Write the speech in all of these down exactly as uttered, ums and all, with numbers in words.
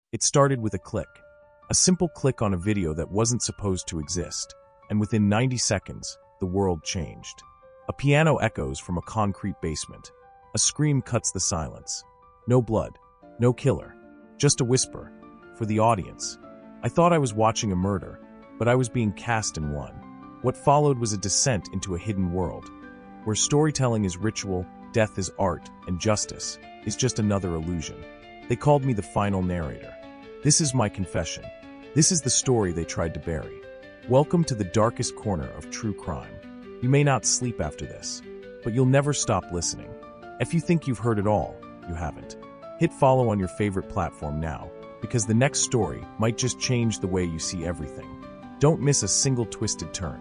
It started with a click. A simple click on a video that wasn't supposed to exist, and within ninety seconds, the world changed. A piano echoes from a concrete basement. A scream cuts the silence. No blood, no killer, just a whisper. For the audience, I thought I was watching a murder, but I was being cast in one. What followed was a descent into a hidden world, where storytelling is ritual, death is art, and justice is just another illusion. They called me the final narrator. This is my confession. This is the story they tried to bury. Welcome to the darkest corner of true crime. You may not sleep after this, but you'll never stop listening. If you think you've heard it all, you haven't. Hit follow on your favorite platform now, because the next story might just change the way you see everything. Don't miss a single twisted turn.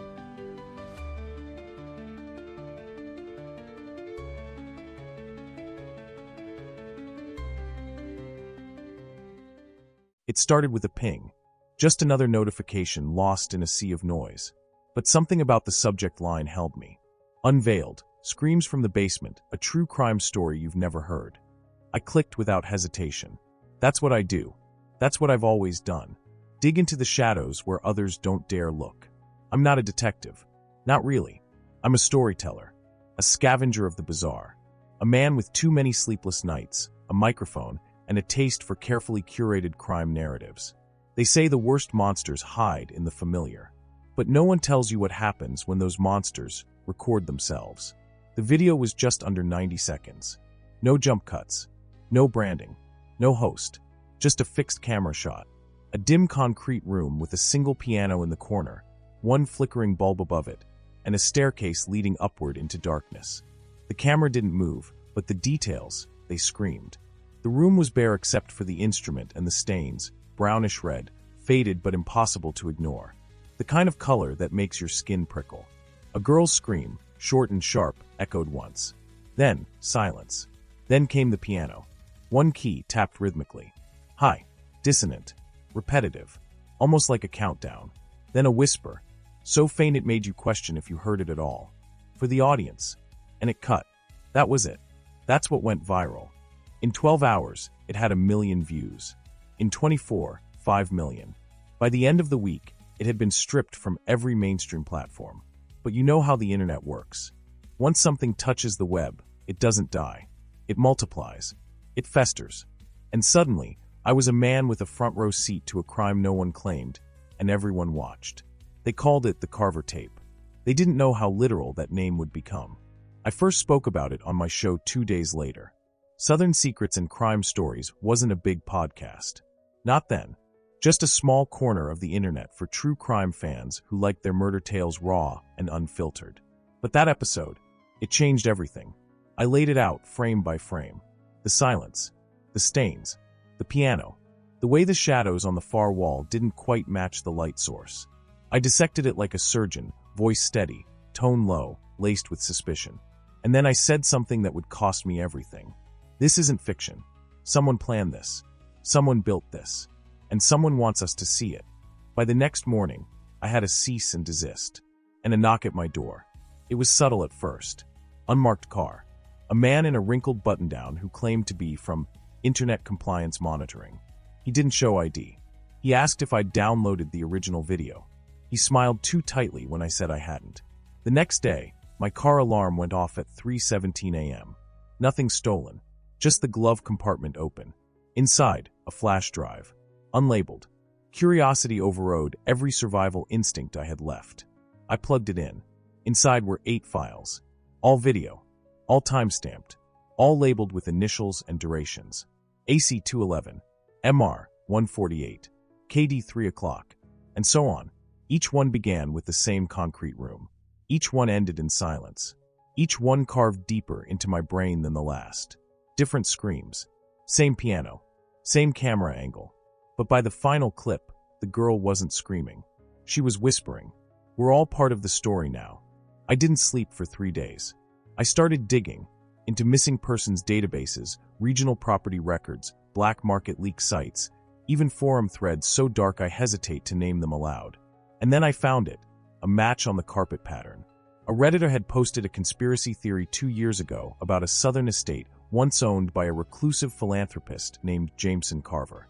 It started with a ping. Just another notification lost in a sea of noise. But something about the subject line held me. Unveiled, screams from the basement, a true crime story you've never heard. I clicked without hesitation. That's what I do. That's what I've always done. Dig into the shadows where others don't dare look. I'm not a detective. Not really. I'm a storyteller. A scavenger of the bizarre. A man with too many sleepless nights, a microphone, and a taste for carefully curated crime narratives. They say the worst monsters hide in the familiar. But no one tells you what happens when those monsters record themselves. The video was just under ninety seconds. No jump cuts. No branding. No host. Just a fixed camera shot. A dim concrete room with a single piano in the corner, one flickering bulb above it, and a staircase leading upward into darkness. The camera didn't move, but the details, they screamed. The room was bare except for the instrument and the stains, brownish red, faded but impossible to ignore. The kind of color that makes your skin prickle. A girl's scream, short and sharp, echoed once. Then, silence. Then came the piano. One key tapped rhythmically. High, dissonant, repetitive, almost like a countdown. Then a whisper, so faint it made you question if you heard it at all. For the audience. And it cut. That was it. That's what went viral. In twelve hours, it had a million views. In twenty-four, five million. By the end of the week, it had been stripped from every mainstream platform. But you know how the internet works. Once something touches the web, it doesn't die. It multiplies. It festers. And suddenly, I was a man with a front row seat to a crime no one claimed, and everyone watched. They called it the Carver Tape. They didn't know how literal that name would become. I first spoke about it on my show two days later. Southern Secrets and Crime Stories wasn't a big podcast. Not then. Just a small corner of the internet for true crime fans who liked their murder tales raw and unfiltered. But that episode, it changed everything. I laid it out frame by frame. The silence, the stains, the piano, the way the shadows on the far wall didn't quite match the light source. I dissected it like a surgeon, voice steady, tone low, laced with suspicion. And then I said something that would cost me everything. This isn't fiction. Someone planned this. Someone built this. And someone wants us to see it. By the next morning, I had a cease and desist. And a knock at my door. It was subtle at first. Unmarked car. A man in a wrinkled button-down who claimed to be from Internet Compliance Monitoring. He didn't show I D. He asked if I'd downloaded the original video. He smiled too tightly when I said I hadn't. The next day, my car alarm went off at three seventeen a m Nothing stolen. Just the glove compartment open. Inside, a flash drive. Unlabeled. Curiosity overrode every survival instinct I had left. I plugged it in. Inside were eight files. All video. All time-stamped. All labeled with initials and durations. A C two eleven. M R one forty-eight. K D three o'clock. And so on. Each one began with the same concrete room. Each one ended in silence. Each one carved deeper into my brain than the last. Different screams. Same piano. Same camera angle. But by the final clip, the girl wasn't screaming. She was whispering. We're all part of the story now. I didn't sleep for three days. I started digging into missing persons databases, regional property records, black market leak sites, even forum threads so dark I hesitate to name them aloud. And then I found it, a match on the carpet pattern. A Redditor had posted a conspiracy theory two years ago about a southern estate once owned by a reclusive philanthropist named Jameson Carver.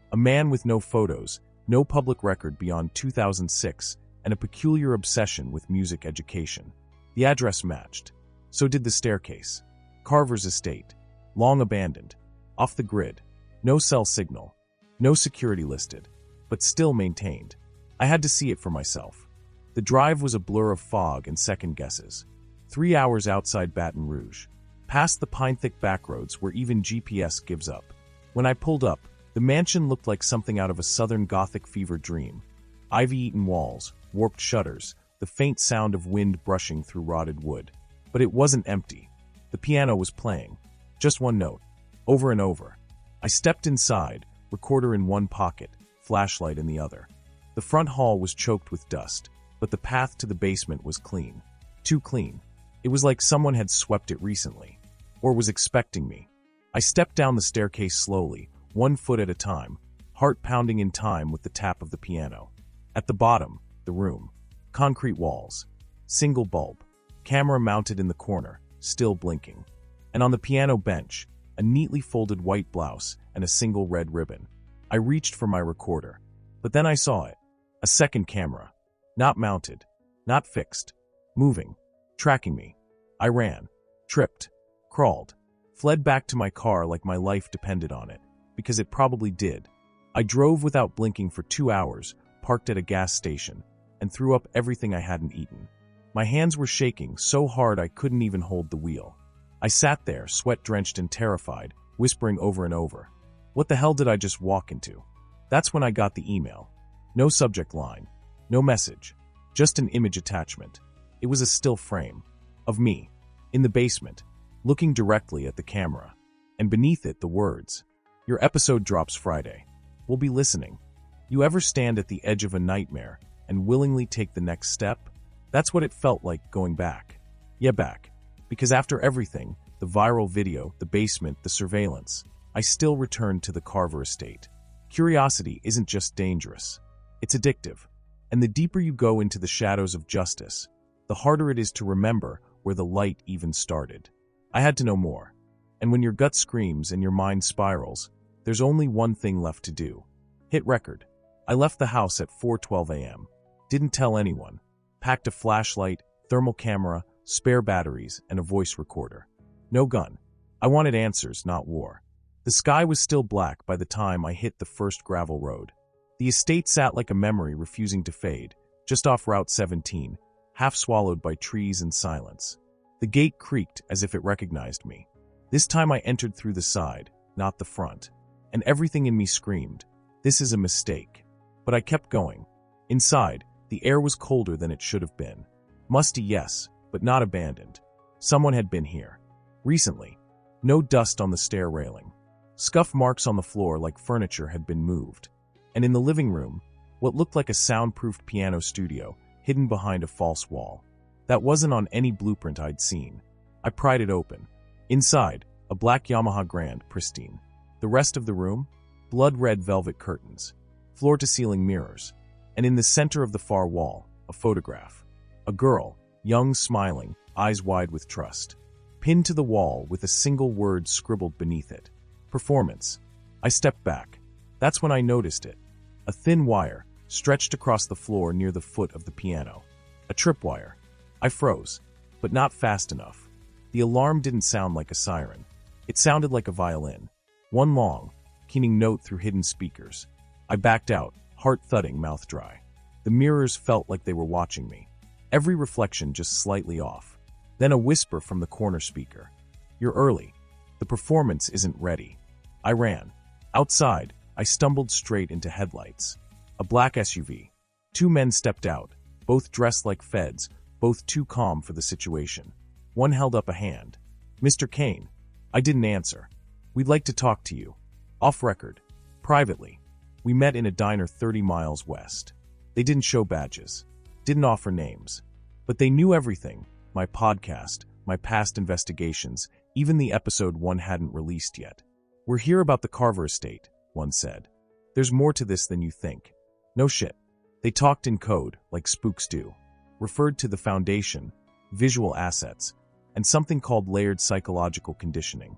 A man with no photos, no public record beyond two thousand six, and a peculiar obsession with music education. The address matched. So did the staircase. Carver's estate. Long abandoned. Off the grid. No cell signal. No security listed. But still maintained. I had to see it for myself. The drive was a blur of fog and second guesses. Three hours outside Baton Rouge. Past the pine-thick backroads where even G P S gives up. When I pulled up, the mansion looked like something out of a southern Gothic fever dream. Ivy-eaten walls, warped shutters, the faint sound of wind brushing through rotted wood. But it wasn't empty. The piano was playing. Just one note. Over and over. I stepped inside, recorder in one pocket, flashlight in the other. The front hall was choked with dust, but the path to the basement was clean. Too clean. It was like someone had swept it recently. Or was expecting me. I stepped down the staircase slowly, one foot at a time, heart pounding in time with the tap of the piano. At the bottom, the room. Concrete walls. Single bulb. Camera mounted in the corner, still blinking. And on the piano bench, a neatly folded white blouse and a single red ribbon. I reached for my recorder. But then I saw it. A second camera. Not mounted. Not fixed. Moving. Tracking me. I ran. Tripped. Crawled. Fled back to my car like my life depended on it. Because it probably did. I drove without blinking for two hours, parked at a gas station, and threw up everything I hadn't eaten. My hands were shaking so hard I couldn't even hold the wheel. I sat there, sweat-drenched and terrified, whispering over and over. What the hell did I just walk into? That's when I got the email. No subject line. No message. Just an image attachment. It was a still frame. Of me. In the basement. Looking directly at the camera. And beneath it, the words. Your episode drops Friday. We'll be listening. You ever stand at the edge of a nightmare and willingly take the next step? That's what it felt like going back. Yeah, back. Because after everything, the viral video, the basement, the surveillance, I still returned to the Carver estate. Curiosity isn't just dangerous. It's addictive. And the deeper you go into the shadows of justice, the harder it is to remember where the light even started. I had to know more. And when your gut screams and your mind spirals, there's only one thing left to do. Hit record. I left the house at four twelve a m Didn't tell anyone. Packed a flashlight, thermal camera, spare batteries, and a voice recorder. No gun. I wanted answers, not war. The sky was still black by the time I hit the first gravel road. The estate sat like a memory refusing to fade, just off Route seventeen, half swallowed by trees and silence. The gate creaked as if it recognized me. This time I entered through the side, not the front. And everything in me screamed, this is a mistake. But I kept going. Inside, the air was colder than it should have been. Musty, yes, but not abandoned. Someone had been here. Recently. No dust on the stair railing. Scuff marks on the floor like furniture had been moved. And in the living room, what looked like a soundproofed piano studio, hidden behind a false wall. That wasn't on any blueprint I'd seen. I pried it open. Inside, a black Yamaha Grand, pristine. The rest of the room? Blood-red velvet curtains. Floor-to-ceiling mirrors. And in the center of the far wall, a photograph. A girl, young, smiling, eyes wide with trust. Pinned to the wall with a single word scribbled beneath it. Performance. I stepped back. That's when I noticed it. A thin wire, stretched across the floor near the foot of the piano. A tripwire. I froze, but not fast enough. The alarm didn't sound like a siren. It sounded like a violin. One long, keening note through hidden speakers. I backed out, heart thudding, mouth dry. The mirrors felt like they were watching me. Every reflection just slightly off. Then a whisper from the corner speaker. You're early. The performance isn't ready. I ran. Outside, I stumbled straight into headlights. A black S U V. Two men stepped out, both dressed like feds, both too calm for the situation. One held up a hand. Mister Kane. I didn't answer. We'd like to talk to you. Off record. Privately. We met in a diner thirty miles west. They didn't show badges. Didn't offer names. But they knew everything. My podcast, my past investigations, even the episode one hadn't released yet. We're here about the Carver estate, one said. There's more to this than you think. No shit. They talked in code, like spooks do. Referred to the foundation, visual assets, and something called layered psychological conditioning. The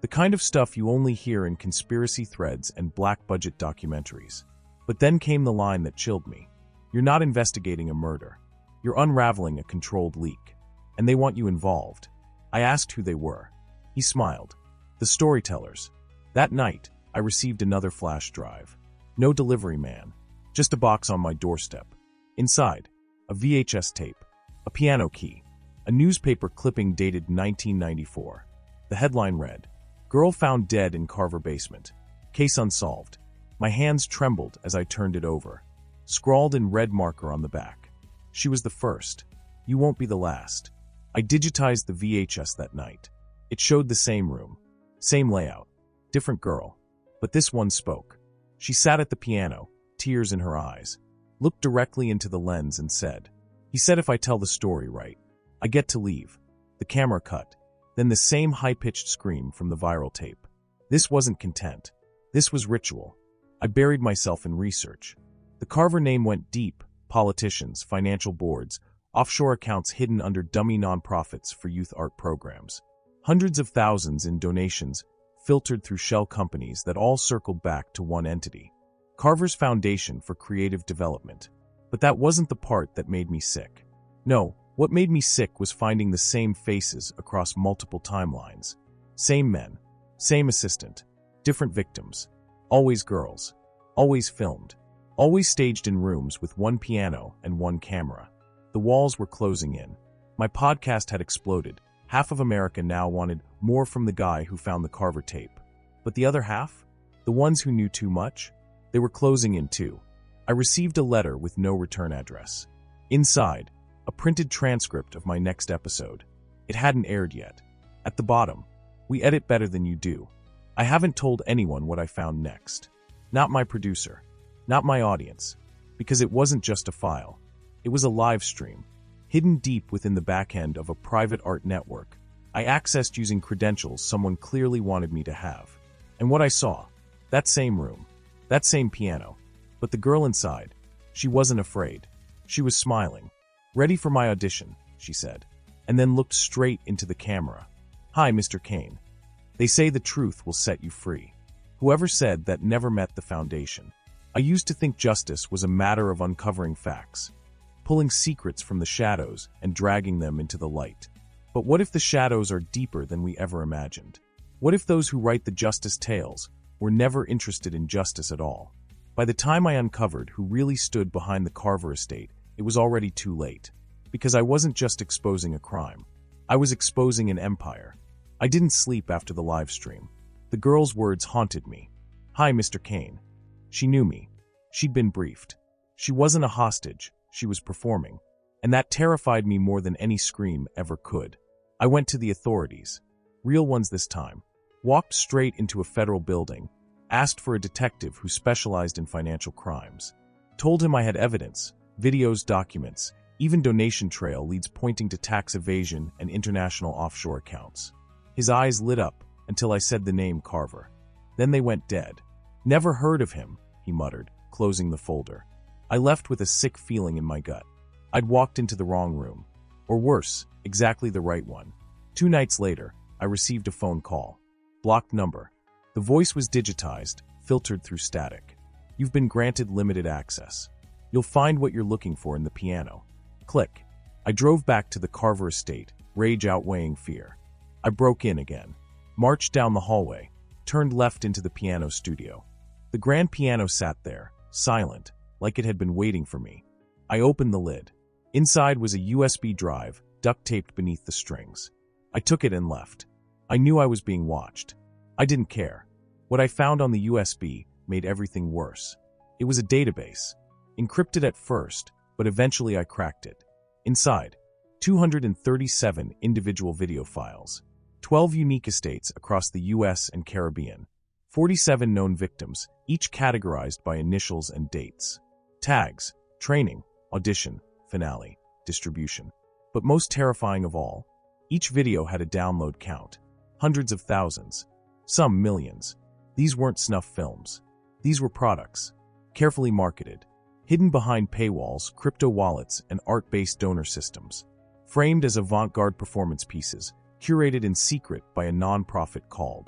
The kind of stuff you only hear in conspiracy threads and black-budget documentaries. But then came the line that chilled me. You're not investigating a murder. You're unraveling a controlled leak. And they want you involved. I asked who they were. He smiled. The storytellers. That night, I received another flash drive. No delivery man. Just a box on my doorstep. Inside, a V H S tape, a piano key, a newspaper clipping dated nineteen ninety-four. The headline read, "Girl found dead in Carver basement. Case unsolved." My hands trembled as I turned it over. Scrawled in red marker on the back. She was the first. You won't be the last. I digitized the V H S that night. It showed the same room. Same layout. Different girl. But this one spoke. She sat at the piano, tears in her eyes, looked directly into the lens and said, "He said if I tell the story right, I get to leave." The camera cut. Then the same high-pitched scream from the viral tape. This wasn't content. This was ritual. I buried myself in research. The Carver name went deep. Politicians, financial boards, offshore accounts hidden under dummy nonprofits for youth art programs. Hundreds of thousands in donations filtered through shell companies that all circled back to one entity. Carver's Foundation for Creative Development. But that wasn't the part that made me sick. No, what made me sick was finding the same faces across multiple timelines. Same men, same assistant, different victims. Always girls. Always filmed. Always staged in rooms with one piano and one camera. The walls were closing in. My podcast had exploded. Half of America now wanted more from the guy who found the Carver tape. But the other half? The ones who knew too much? They were closing in too. I received a letter with no return address. Inside, a printed transcript of my next episode. It hadn't aired yet. At the bottom, "We edit better than you do. I haven't told anyone what I found next. Not my producer. Not my audience. Because it wasn't just a file. It was a live stream. Hidden deep within the back end of a private art network. I accessed using credentials someone clearly wanted me to have. And what I saw, that same room, that same piano. But the girl inside, she wasn't afraid. She was smiling. "Ready for my audition," she said, and then looked straight into the camera. "Hi, Mister Kane. They say the truth will set you free." Whoever said that never met the foundation. I used to think justice was a matter of uncovering facts, pulling secrets from the shadows and dragging them into the light. But what if the shadows are deeper than we ever imagined? What if those who write the justice tales were never interested in justice at all? By the time I uncovered who really stood behind the Carver estate, it was already too late. Because I wasn't just exposing a crime. I was exposing an empire. I didn't sleep after the live stream. The girl's words haunted me. "Hi, Mister Kane." She knew me. She'd been briefed. She wasn't a hostage. She was performing. And that terrified me more than any scream ever could. I went to the authorities. Real ones this time. Walked straight into a federal building. Asked for a detective who specialized in financial crimes. Told him I had evidence, videos, documents, even donation trail leads pointing to tax evasion and international offshore accounts. His eyes lit up until I said the name Carver. Then they went dead. "Never heard of him," he muttered, closing the folder. I left with a sick feeling in my gut. I'd walked into the wrong room. Or worse, exactly the right one. Two nights later, I received a phone call. Blocked number. The voice was digitized, filtered through static. "You've been granted limited access. You'll find what you're looking for in the piano." Click. I drove back to the Carver estate, rage outweighing fear. I broke in again. Marched down the hallway. Turned left into the piano studio. The grand piano sat there, silent, like it had been waiting for me. I opened the lid. Inside was a U S B drive, duct-taped beneath the strings. I took it and left. I knew I was being watched. I didn't care. What I found on the U S B made everything worse. It was a database. Encrypted at first, but eventually I cracked it. Inside, two hundred thirty-seven individual video files. twelve unique estates across the U S and Caribbean. forty-seven known victims, each categorized by initials and dates. Tags, training, audition, finale, distribution. But most terrifying of all, each video had a download count. Hundreds of thousands. Some millions. These weren't snuff films. These were products. Carefully marketed. Hidden behind paywalls, crypto wallets, and art-based donor systems. Framed as avant-garde performance pieces, curated in secret by a non-profit called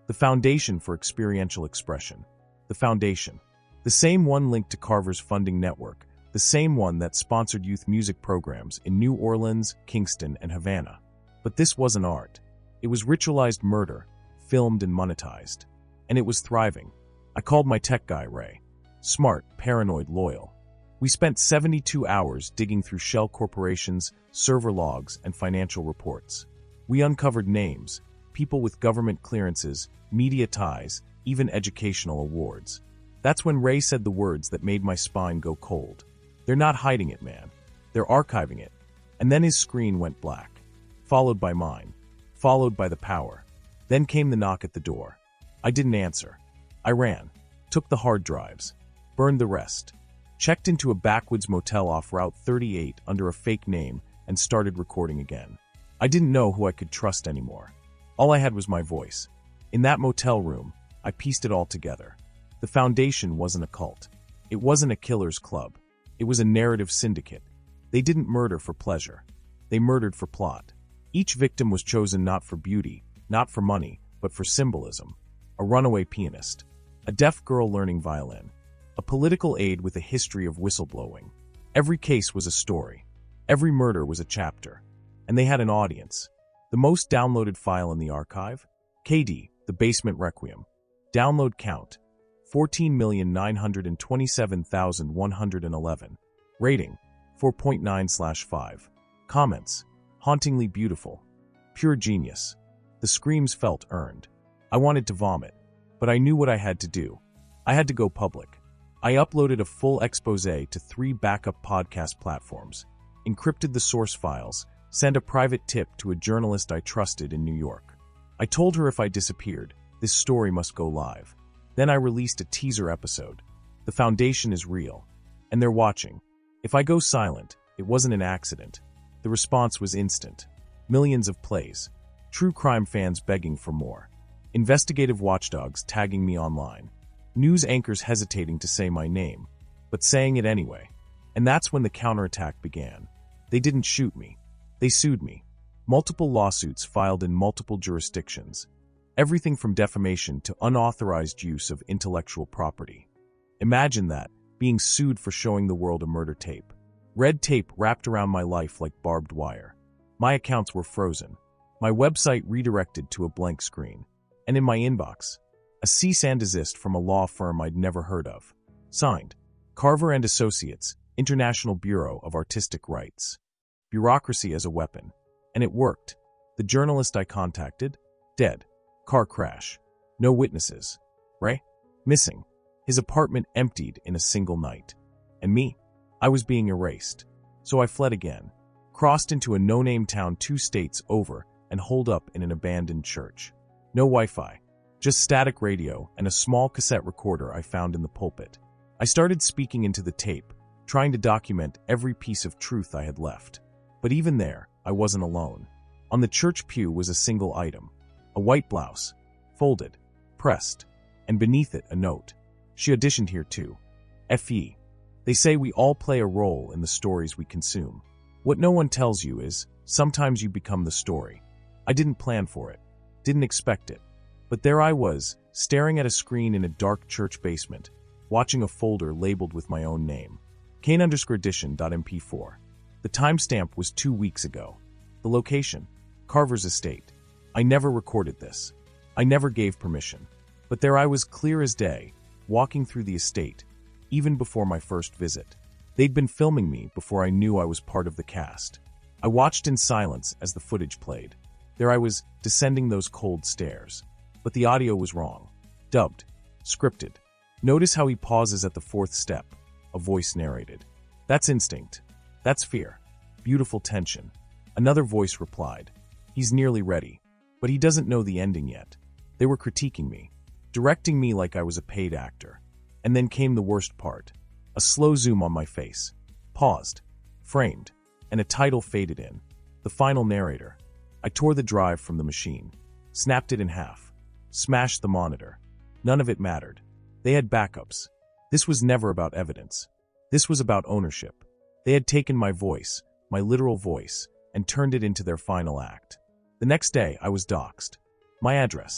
The Foundation for Experiential Expression. The Foundation. The same one linked to Carver's funding network, the same one that sponsored youth music programs in New Orleans, Kingston, and Havana. But this wasn't art. It was ritualized murder, filmed and monetized. And it was thriving. I called my tech guy, Ray. Smart, paranoid, loyal. We spent seventy-two hours digging through shell corporations, server logs, and financial reports. We uncovered names, people with government clearances, media ties, even educational awards. That's when Ray said the words that made my spine go cold. They're not hiding it, man. They're archiving it. And then his screen went black. Followed by mine. Followed by the power. Then came the knock at the door. I didn't answer. I ran. Took the hard drives. Burned the rest. Checked into a backwoods motel off Route thirty-eight under a fake name and started recording again. I didn't know who I could trust anymore. All I had was my voice. In that motel room, I pieced it all together. The Foundation wasn't a cult. It wasn't a killer's club. It was a narrative syndicate. They didn't murder for pleasure. They murdered for plot. Each victim was chosen not for beauty, not for money, but for symbolism. A runaway pianist. A deaf girl learning violin. A political aide with a history of whistleblowing. Every case was a story. Every murder was a chapter. And they had an audience. The most downloaded file in the archive? K D, The Basement Requiem. Download count: fourteen million nine hundred twenty-seven thousand one hundred eleven. Rating: four point nine slash five. Comments: hauntingly beautiful. Pure genius. The screams felt earned. I wanted to vomit, but I knew what I had to do. I had to go public. I uploaded a full expose to three backup podcast platforms, encrypted the source files, sent a private tip to a journalist I trusted in New York. I told her if I disappeared, this story must go live. Then I released a teaser episode. The Foundation is real, and they're watching. If I go silent, it wasn't an accident. The response was instant. Millions of plays. True crime fans begging for more. Investigative watchdogs tagging me online. News anchors hesitating to say my name, but saying it anyway. And that's when the counterattack began. They didn't shoot me. They sued me. Multiple lawsuits filed in multiple jurisdictions. Everything from defamation to unauthorized use of intellectual property. Imagine that, being sued for showing the world a murder tape. Red tape wrapped around my life like barbed wire. My accounts were frozen. My website redirected to a blank screen. And in my inbox, a cease and desist from a law firm I'd never heard of. Signed, Carver and Associates, International Bureau of Artistic Rights. Bureaucracy as a weapon. And it worked. The journalist I contacted? Dead. Car crash. No witnesses. Ray? Missing. His apartment emptied in a single night. And me? I was being erased. So I fled again. Crossed into a no-name town two states over and holed up in an abandoned church. No Wi-Fi. Just static radio and a small cassette recorder I found in the pulpit. I started speaking into the tape, trying to document every piece of truth I had left. But even there, I wasn't alone. On the church pew was a single item. A white blouse. Folded. Pressed. And beneath it a note. She auditioned here too. F ye. They say we all play a role in the stories we consume. What no one tells you is, sometimes you become the story. I didn't plan for it. Didn't expect it. But there I was, staring at a screen in a dark church basement, watching a folder labeled with my own name. Kane underscore edition dot M P four. The timestamp was two weeks ago. The location, Carver's estate. I never recorded this. I never gave permission. But there I was clear as day, walking through the estate, even before my first visit. They'd been filming me before I knew I was part of the cast. I watched in silence as the footage played. There I was, descending those cold stairs. But the audio was wrong. Dubbed. Scripted. Notice how he pauses at the fourth step. A voice narrated. That's instinct. That's fear. Beautiful tension. Another voice replied. He's nearly ready. But he doesn't know the ending yet. They were critiquing me. Directing me like I was a paid actor. And then came the worst part. A slow zoom on my face. Paused. Framed. And a title faded in. The final narrator. I tore the drive from the machine. Snapped it in half. Smashed the monitor. None of it mattered. They had backups. This was never about evidence. This was about ownership. They had taken my voice, my literal voice, and turned it into their final act. The next day, I was doxxed. My address.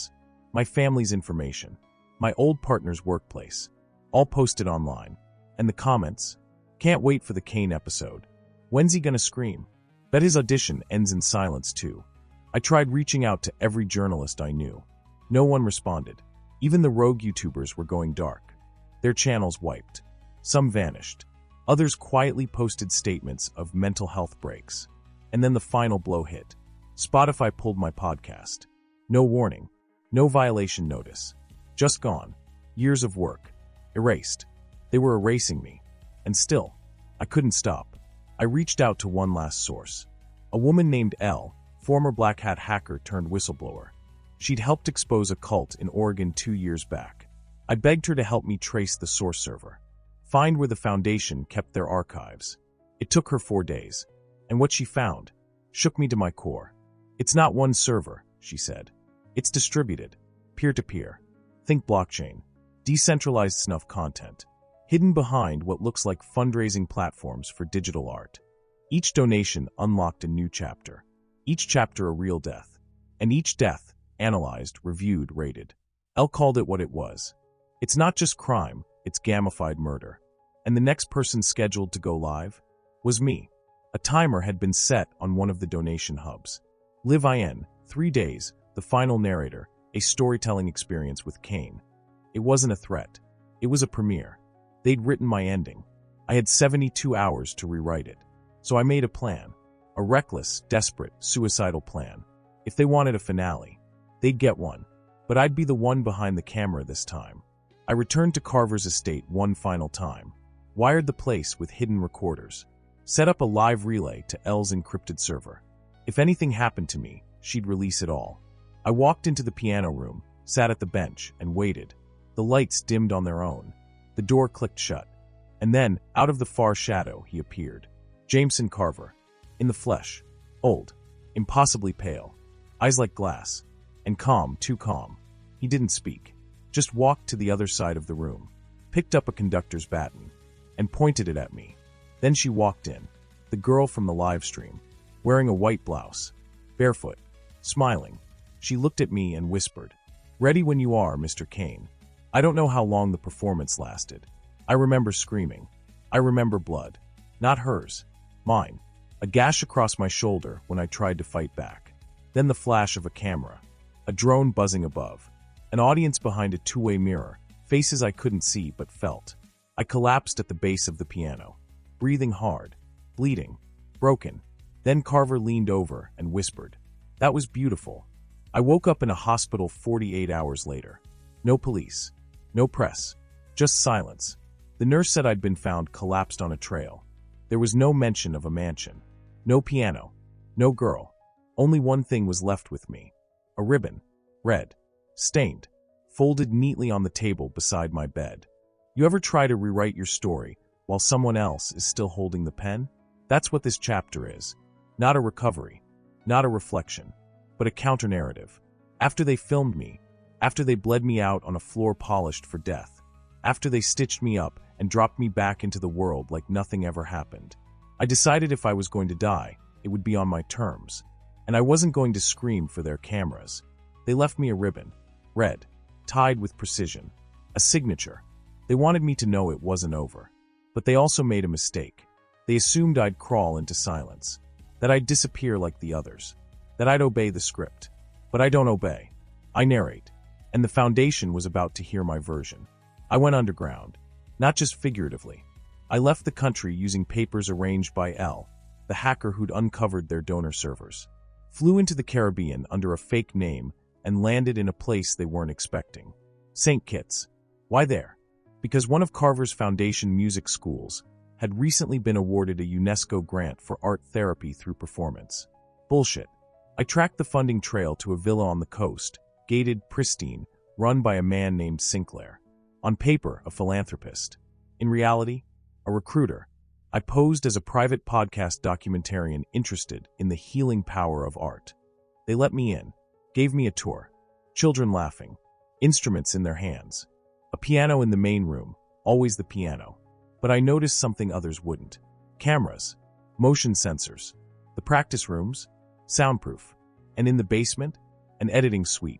my family's information, my old partner's workplace, all posted online. And the comments? Can't wait for the Kane episode. When's he gonna scream? Bet his audition ends in silence too. I tried reaching out to every journalist I knew. No one responded. Even the rogue YouTubers were going dark. Their channels wiped. Some vanished. Others quietly posted statements of mental health breaks. And then the final blow hit. Spotify pulled my podcast. No warning. No violation notice. Just gone. Years of work. Erased. They were erasing me. And still, I couldn't stop. I reached out to one last source. A woman named Elle, former Black Hat hacker turned whistleblower. She'd helped expose a cult in Oregon two years back. I begged her to help me trace the source server. Find where the Foundation kept their archives. It took her four days. And what she found shook me to my core. It's not one server, she said. It's distributed. Peer-to-peer. Think blockchain. Decentralized snuff content. Hidden behind what looks like fundraising platforms for digital art. Each donation unlocked a new chapter. Each chapter a real death. And each death, analyzed, reviewed, rated. Elle called it what it was. It's not just crime, it's gamified murder. And the next person scheduled to go live was me. A timer had been set on one of the donation hubs. Live in, three days, the final narrator, a storytelling experience with Kane. It wasn't a threat. It was a premiere. They'd written my ending. I had seventy-two hours to rewrite it. So I made a plan. A reckless, desperate, suicidal plan. If they wanted a finale, they'd get one. But I'd be the one behind the camera this time. I returned to Carver's estate one final time. Wired the place with hidden recorders. Set up a live relay to Elle's encrypted server. If anything happened to me, she'd release it all. I walked into the piano room, sat at the bench, and waited. The lights dimmed on their own. The door clicked shut. And then, out of the far shadow, he appeared. Jameson Carver. In the flesh. Old. Impossibly pale. Eyes like glass. And calm, too calm. He didn't speak. Just walked to the other side of the room. Picked up a conductor's baton. And pointed it at me. Then she walked in. The girl from the live stream. Wearing a white blouse. Barefoot. Smiling. She looked at me and whispered, "Ready when you are, Mister Kane." I don't know how long the performance lasted. I remember screaming. I remember blood. Not hers. Mine. A gash across my shoulder when I tried to fight back. Then the flash of a camera. A drone buzzing above. An audience behind a two-way mirror. Faces I couldn't see but felt. I collapsed at the base of the piano. Breathing hard. Bleeding. Broken. Then Carver leaned over and whispered, "That was beautiful." I woke up in a hospital forty-eight hours later. No police. No press. Just silence. The nurse said I'd been found collapsed on a trail. There was no mention of a mansion. No piano. No girl. Only one thing was left with me. A ribbon. Red. Stained. Folded neatly on the table beside my bed. You ever try to rewrite your story while someone else is still holding the pen? That's what this chapter is. Not a recovery. Not a reflection. But a counter-narrative. After they filmed me, after they bled me out on a floor polished for death, after they stitched me up and dropped me back into the world like nothing ever happened, I decided if I was going to die, it would be on my terms. And I wasn't going to scream for their cameras. They left me a ribbon. Red. Tied with precision. A signature. They wanted me to know it wasn't over. But they also made a mistake. They assumed I'd crawl into silence. That I'd disappear like the others. That I'd obey the script. But I don't obey. I narrate. And the Foundation was about to hear my version. I went underground. Not just figuratively. I left the country using papers arranged by Elle, the hacker who'd uncovered their donor servers. Flew into the Caribbean under a fake name and landed in a place they weren't expecting. Saint Kitts. Why there? Because one of Carver's Foundation music schools had recently been awarded a UNESCO grant for art therapy through performance. Bullshit. I tracked the funding trail to a villa on the coast, gated, pristine, run by a man named Sinclair. On paper, a philanthropist. In reality, a recruiter. I posed as a private podcast documentarian interested in the healing power of art. They let me in, gave me a tour. Children laughing, instruments in their hands. A piano in the main room, always the piano. But I noticed something others wouldn't. Cameras, motion sensors, the practice rooms, soundproof, and in the basement, an editing suite.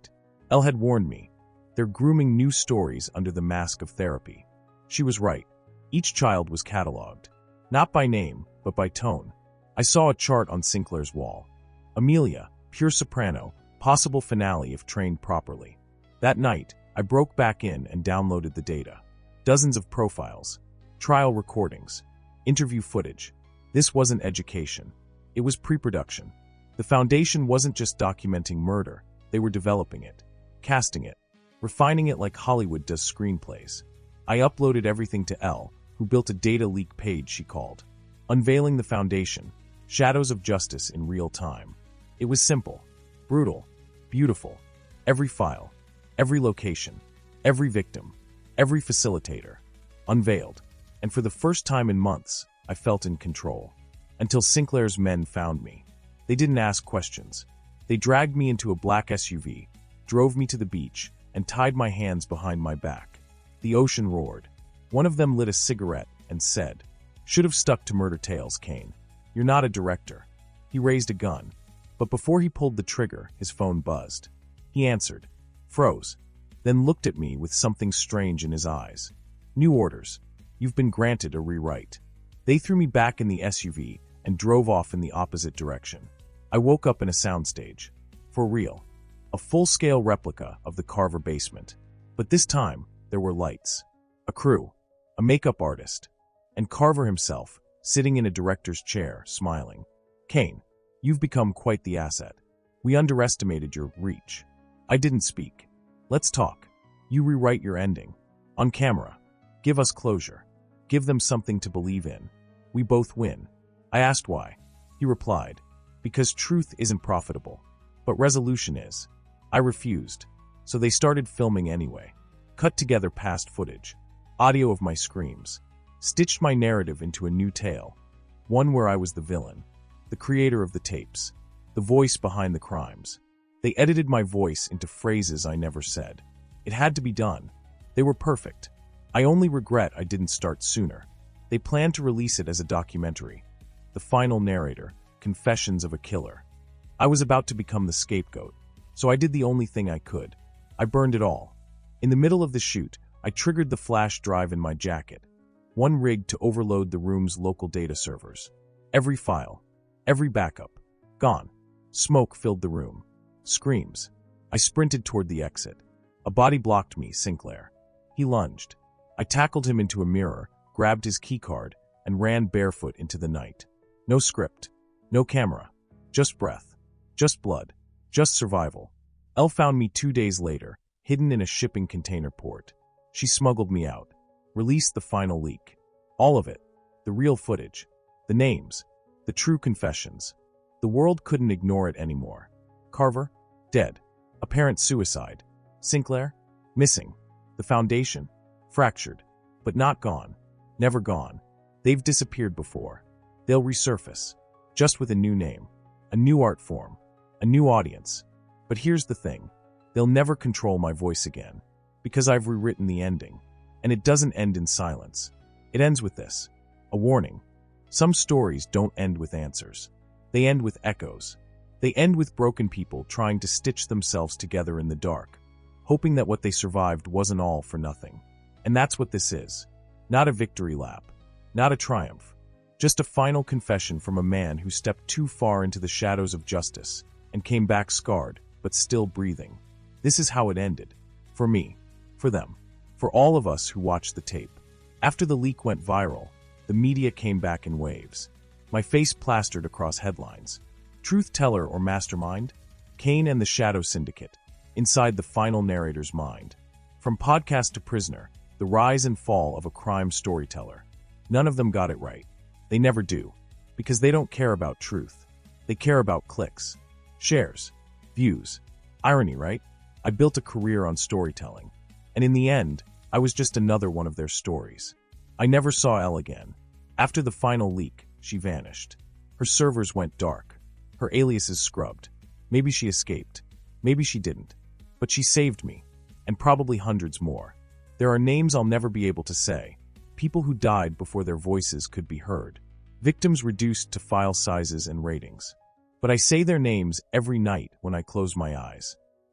Elle had warned me. They're grooming new stories under the mask of therapy. She was right. Each child was cataloged. Not by name, but by tone. I saw a chart on Sinclair's wall. Amelia, pure soprano, possible finale if trained properly. That night, I broke back in and downloaded the data. Dozens of profiles, trial recordings, interview footage. This wasn't education. It was pre-production. The foundation wasn't just documenting murder. They were developing it, casting it, refining it like Hollywood does screenplays. I uploaded everything to Elle, who built a data leak page she called Unveiling the Foundation, Shadows of Justice in Real Time. It was simple, brutal, beautiful. Every file, every location, every victim, every facilitator, unveiled. And for the first time in months, I felt in control. Until Sinclair's men found me. They didn't ask questions. They dragged me into a black S U V, drove me to the beach, and tied my hands behind my back. The ocean roared. One of them lit a cigarette and said, "Should have stuck to Murder Tales, Kane. You're not a director." He raised a gun. But before he pulled the trigger, his phone buzzed. He answered, froze, then looked at me with something strange in his eyes. "New orders. You've been granted a rewrite." They threw me back in the S U V and drove off in the opposite direction. I woke up in a soundstage. For real. A full-scale replica of the Carver basement. But this time, there were lights. A crew. A makeup artist. And Carver himself, sitting in a director's chair, smiling. "Kane, you've become quite the asset. We underestimated your reach." I didn't speak. "Let's talk. You rewrite your ending. On camera. Give us closure. Give them something to believe in. We both win." I asked why. He replied, "Because truth isn't profitable, but resolution is." I refused, so they started filming anyway. Cut together past footage, audio of my screams, stitched my narrative into a new tale, one where I was the villain, the creator of the tapes, the voice behind the crimes. They edited my voice into phrases I never said. It had to be done. They were perfect. I only regret I didn't start sooner. They planned to release it as a documentary. The final narrator, Confessions of a Killer. I was about to become the scapegoat, so I did the only thing I could. I burned it all. In the middle of the shoot, I triggered the flash drive in my jacket, one rigged to overload the room's local data servers. Every file, every backup, gone. Smoke filled the room. Screams. I sprinted toward the exit. A body blocked me, Sinclair. He lunged. I tackled him into a mirror, grabbed his keycard, and ran barefoot into the night. No script. No camera. Just breath. Just blood. Just survival. Elle found me two days later, hidden in a shipping container port. She smuggled me out. Released the final leak. All of it. The real footage. The names. The true confessions. The world couldn't ignore it anymore. Carver? Dead. Apparent suicide. Sinclair? Missing. The foundation? Fractured. But not gone. Never gone. They've disappeared before. They'll resurface. Just with a new name. A new art form. A new audience. But here's the thing. They'll never control my voice again. Because I've rewritten the ending. And it doesn't end in silence. It ends with this. A warning. Some stories don't end with answers. They end with echoes. They end with broken people trying to stitch themselves together in the dark, hoping that what they survived wasn't all for nothing. And that's what this is. Not a victory lap. Not a triumph. Just a final confession from a man who stepped too far into the shadows of justice and came back scarred, but still breathing. This is how it ended. For me. For them. For all of us who watched the tape. After the leak went viral, the media came back in waves. My face plastered across headlines. Truth teller or mastermind? Kane and the Shadow Syndicate. Inside the final narrator's mind. From podcast to prisoner, the rise and fall of a crime storyteller. None of them got it right. They never do. Because they don't care about truth. They care about clicks. Shares. Views. Irony, right? I built a career on storytelling. And in the end, I was just another one of their stories. I never saw Elle again. After the final leak, she vanished. Her servers went dark. Her aliases scrubbed. Maybe she escaped. Maybe she didn't. But she saved me. And probably hundreds more. There are names I'll never be able to say. People who died before their voices could be heard. Victims reduced to file sizes and ratings. But I say their names every night when I close my eyes.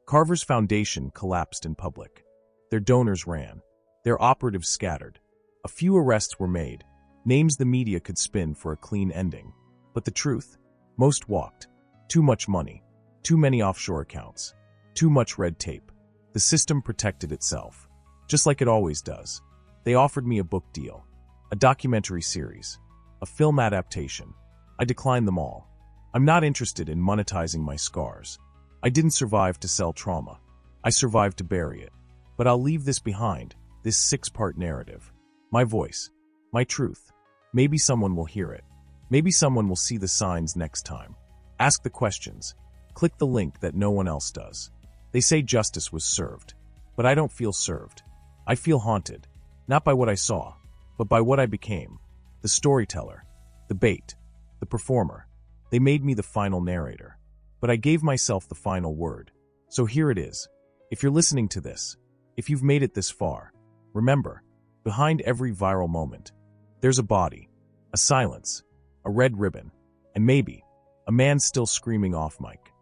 Carver's foundation collapsed in public. Their donors ran. Their operatives scattered. A few arrests were made, names the media could spin for a clean ending. But the truth? Most walked. Too much money. Too many offshore accounts. Too much red tape. The system protected itself. Just like it always does. They offered me a book deal. A documentary series. A film adaptation. I declined them all. I'm not interested in monetizing my scars. I didn't survive to sell trauma. I survived to bury it. But I'll leave this behind, this six-part narrative. My voice. My truth. Maybe someone will hear it. Maybe someone will see the signs next time. Ask the questions. Click the link that no one else does. They say justice was served. But I don't feel served. I feel haunted. Not by what I saw, but by what I became. The storyteller. The bait. The performer. They made me the final narrator. But I gave myself the final word. So here it is. If you're listening to this, if you've made it this far, remember, behind every viral moment, there's a body, a silence, a red ribbon, and maybe a man still screaming off mic.